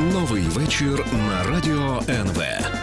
Новий вечір на радіо НВ.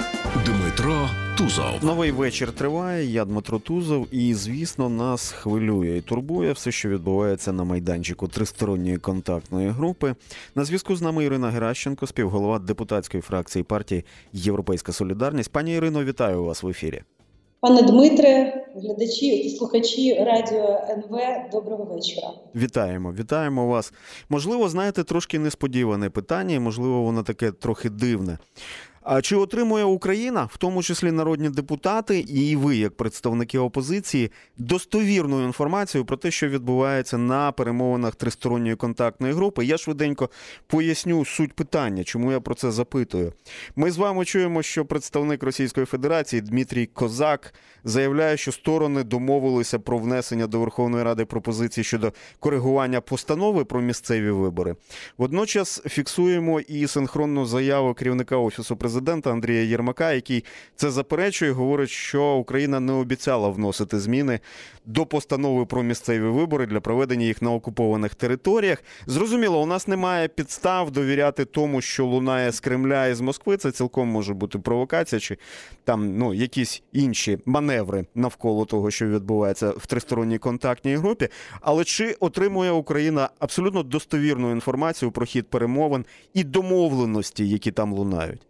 Дмитро Тузов. Новий вечір триває. Я Дмитро Тузов. І, звісно, нас хвилює і турбує все, що відбувається на майданчику тристоронньої контактної групи. На зв'язку з нами Ірина Геращенко, співголова депутатської фракції партії «Європейська солідарність». Пані Ірино, вітаю вас в ефірі. Пане Дмитре, глядачі і слухачі радіо НВ, доброго вечора. Вітаємо вас. Можливо, знаєте, трошки несподіване питання, і, можливо, воно таке трохи дивне. А чи отримує Україна, в тому числі народні депутати і ви, як представники опозиції, достовірну інформацію про те, що відбувається на перемовинах тристоронньої контактної групи? Я швиденько поясню суть питання, чому я про це запитую. Ми з вами чуємо, що представник Російської Федерації Дмитрій Козак заявляє, що сторони домовилися про внесення до Верховної Ради пропозицій щодо коригування постанови про місцеві вибори. Водночас фіксуємо і синхронну заяву керівника Офісу Президента Андрія Єрмака, який це заперечує, говорить, що Україна не обіцяла вносити зміни до постанови про місцеві вибори для проведення їх на окупованих територіях. Зрозуміло, у нас немає підстав довіряти тому, що лунає з Кремля і з Москви. Це цілком може бути провокація чи там, якісь інші маневри навколо того, що відбувається в тристоронній контактній групі. Але чи отримує Україна абсолютно достовірну інформацію про хід перемовин і домовленості, які там лунають?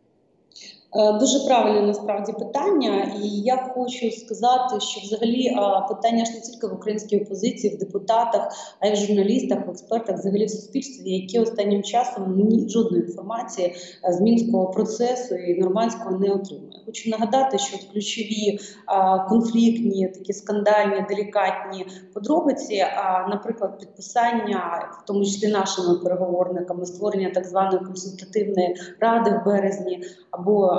Дуже правильне насправді питання, і я хочу сказати, що взагалі питання ж не тільки в українській опозиції, в депутатах, а й в журналістах, в експертах, взагалі в суспільстві, які останнім часом жодної інформації з мінського процесу і нормандського не отримує. Хочу нагадати, що ключові конфліктні, такі скандальні, делікатні подробиці, наприклад, підписання, в тому числі нашими переговорниками, створення так званої консультативної ради в березні, або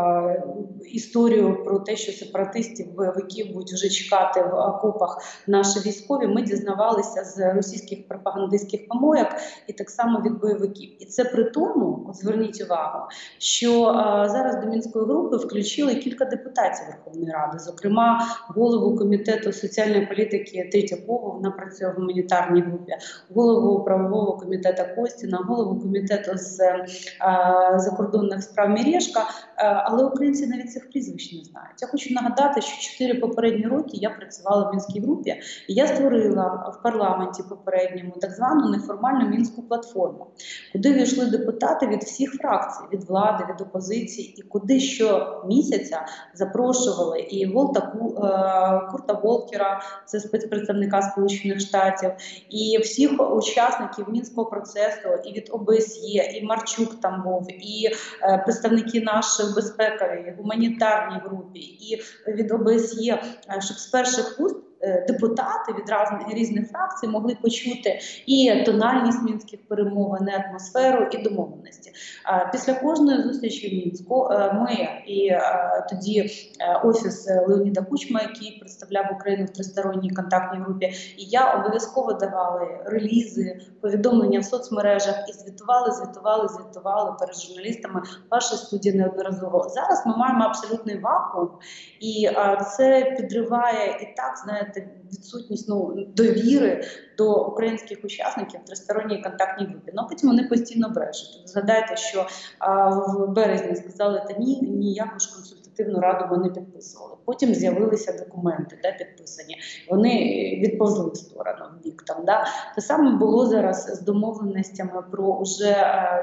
історію про те, що сепаратистів, бойовиків будуть вже чекати в окопах наші військові, ми дізнавалися з російських пропагандистських помойок і так само від бойовиків. І це при тому, зверніть увагу, що зараз до Мінської групи включили кілька депутатів Верховної Ради, зокрема голову комітету соціальної політики Третьякову, вона працює в гуманітарній групі, голову правового комітету Костіна, голову комітету з закордонних справ Мірешка. Але українці навіть цих прізвищ не знають. Я хочу нагадати, що 4 попередні роки я працювала в Мінській групі, і я створила в парламенті попередньому так звану неформальну Мінську платформу, куди війшли депутати від всіх фракцій, від влади, від опозиції, і куди щомісяця запрошували і Курта Волкера, це спецпредставника Сполучених Штатів, і всіх учасників Мінського процесу, і від ОБСЄ, і Марчук там був, і представники наші в безпековій, гуманітарній групі і від ОБСЄ, щоб з перших вуст депутати від різних фракцій могли почути і тональність мінських перемовин, і атмосферу, і домовленості. Після кожної зустрічі в Мінську ми і тоді Офіс Леоніда Кучма, який представляв Україну в тристоронній контактній групі, і я обов'язково давали релізи, повідомлення в соцмережах і звітували перед журналістами вашої студії неодноразово. Зараз ми маємо абсолютний вакуум, і це підриває і так, знаєте, відсутність довіри до українських учасників в тристоронній контактній групі. Ну, потім вони постійно брешуть. Згадайте, що в березні сказали, та ніяку ж консультативну раду вони підписували. Потім з'явилися документи, підписані. Вони відповзли в сторону, в бік. Те саме було зараз з домовленостями про вже,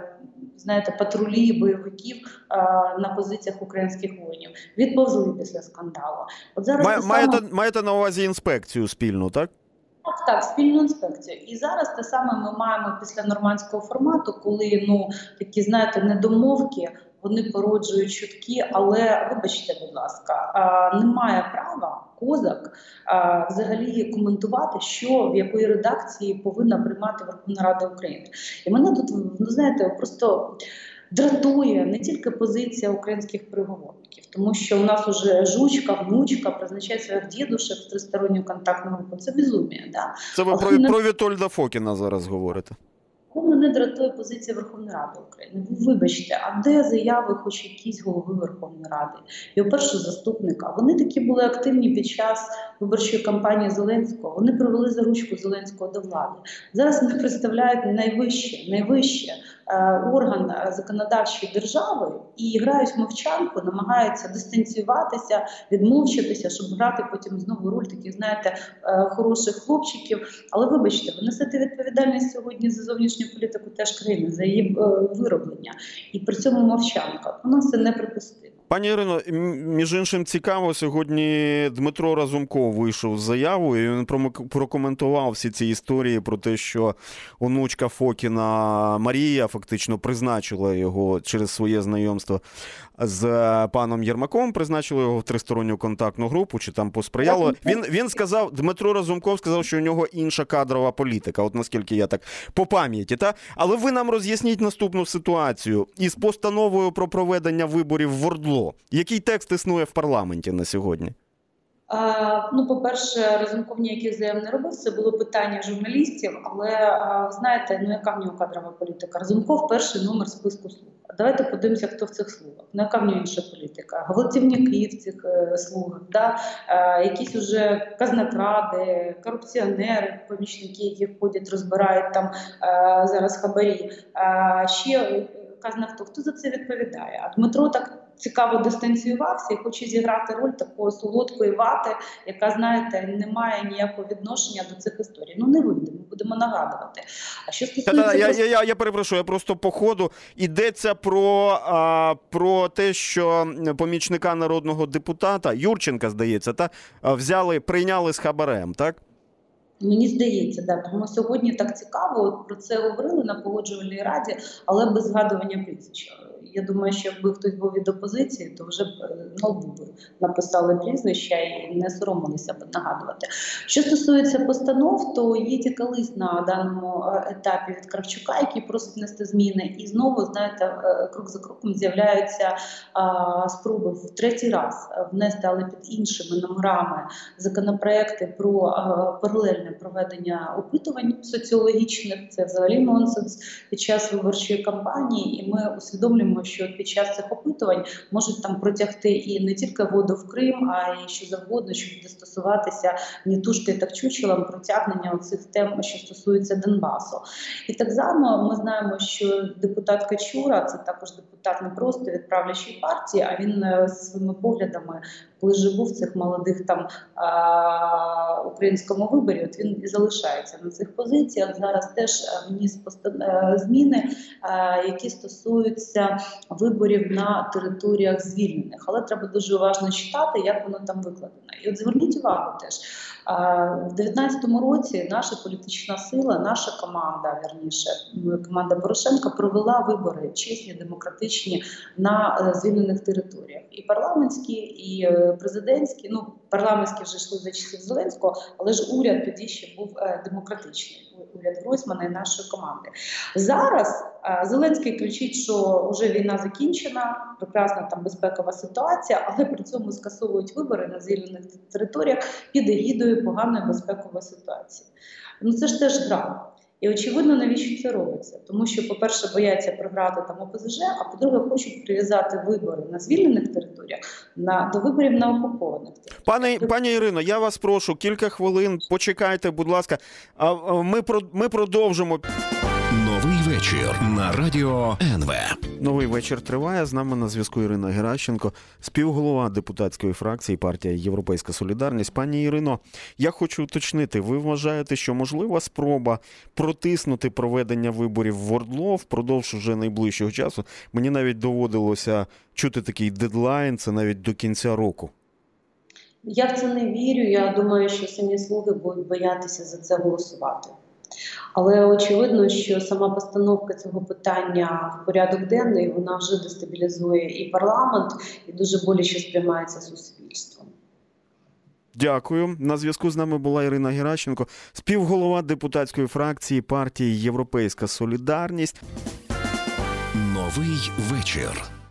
патрулі бойовиків на позиціях українських воїнів. Відповзли після скандалу. От зараз маєте на увазі інспекцію спільну, так? Так, спільну інспекцію. І зараз те саме ми маємо після нормандського формату, коли, такі, недомовки, вони породжують чутки, але, вибачте, будь ласка, немає права Козак взагалі коментувати, що, в якої редакції повинна приймати Верховна Рада України. І мене тут, просто дратує не тільки позиція українських переговорників, тому що у нас уже жучка, внучка призначає своїх дідушек в тристоронню контактну групу. Це безумие, да? Це ви про Вітольда Фокіна зараз говорите. Мене дратує позиція Верховної Ради України. Вибачте, а де заяви хоч якісь голови Верховної Ради? Його першого заступника. Вони такі були активні під час виборчої кампанії Зеленського. Вони привели за ручку Зеленського до влади. Зараз вони представляють найвище орган законодавчої держави і грають в мовчанку, намагаються дистанціюватися, відмовчатися, щоб грати потім знову роль таких, знаєте, хороших хлопчиків. Але вибачте, ви несете відповідальність сьогодні за зовнішню політику теж країни, за її вироблення. І при цьому мовчанка. Воно це неприпустимо. Пані Ірино, між іншим цікаво, сьогодні Дмитро Разумков вийшов з заявою, і він прокоментував всі ці історії про те, що онучка Фокіна Марія фактично призначила його через своє знайомство з паном Єрмаком, призначила його в тристоронню контактну групу, чи там посприяло. Він сказав, Дмитро Разумков сказав, що у нього інша кадрова політика, от наскільки я так по пам'яті. Та? Але ви нам роз'ясніть наступну ситуацію із постановою про проведення виборів в ОРДЛО. Який текст існує в парламенті на сьогодні? По-перше, Разумков ніяких заяв не робив, це було питання журналістів, але, знаєте, яка в нього кадрова політика? Разумков – перший номер списку «Слуг». Давайте подивимося, хто в цих «Слугах». Яка в нього інша політика? Гвалтівники в цих «Слугах», да? Якісь уже казнокради, корупціонери, помічники, які ходять, розбирають там зараз хабарі. Ще казна хто за це відповідає. А Дмитро так цікаво дистанціювався і хоче зіграти роль такої солодкої вати, яка, знаєте, не має ніякого відношення до цих історій. Не вийде, ми будемо нагадувати. А що стосується... Я перепрошую, я просто по ходу. Йдеться про те, що помічника народного депутата, Юрченка, здається, прийняли з хабарем, так? Мені здається, да. Тому сьогодні так цікаво, про це говорили на Погоджувальній раді, але без згадування прізвища. Я думаю, що якби хтось був від опозиції, то вже б написали прізвища і не соромилися б нагадувати. Що стосується постанов, то є тільки лист на даному етапі від Кравчука, який просить внести зміни. І знову, знаєте, крок за кроком з'являються спроби в третій раз внести, але під іншими номерами, законопроекти про паралельне проведення опитувань соціологічних. Це взагалі нонсенс під час виборчої кампанії. І ми усвідомлюємо, що під час цих опитувань можуть там протягти і не тільки воду в Крим, а й що завгодно, що буде стосуватися ні тушки, так чучелам протягнення цих тем, що стосуються Донбасу. І так само ми знаємо, що депутат Качура, це також депутат не просто від правлячої партії, а він своїми поглядами, коли же був в цих молодих там українському виборі, от він і залишається на цих позиціях. Зараз теж вніс зміни, які стосуються виборів на територіях звільнених. Але треба дуже уважно читати, як воно там викладено. І от зверніть увагу теж, в 2019 році наша політична сила, наша команда, команда Порошенка провела вибори чесні, демократичні на звільнених територіях. І парламентські, і президентські, парламентські вже йшли за часів Зеленського, але ж уряд тоді ще був демократичний, уряд Гройсмана і нашої команди. Зараз Зеленський кричить, що вже війна закінчена, прекрасна там безпекова ситуація, але при цьому скасовують вибори на звільнених територіях під егідою поганої безпекової ситуації. Це ж теж гра. І очевидно, навіщо це робиться? Тому що, по-перше, бояться програти там ОПЗЖ, а по-друге, хочуть прив'язати вибори на звільнених територіях до виборів на окупованих територіях. Пані Ірино, я вас прошу, кілька хвилин, почекайте, будь ласка. Ми продовжимо. Новий вечір на Радіо НВ. Новий вечір триває. З нами на зв'язку Ірина Геращенко, співголова депутатської фракції партія «Європейська солідарність». Пані Ірино, я хочу уточнити, ви вважаєте, що можлива спроба протиснути проведення виборів в ОРДЛО впродовж вже найближчого часу? Мені навіть доводилося чути такий дедлайн, це навіть до кінця року. Я в це не вірю. Я думаю, що самі «Слуги» будуть боятися за це голосувати. Але очевидно, що сама постановка цього питання в порядок денний, вона вже дестабілізує і парламент, і дуже боляче сприймається суспільством. Дякую. На зв'язку з нами була Ірина Геращенко, співголова депутатської фракції партії «Європейська солідарність». Новий вечір.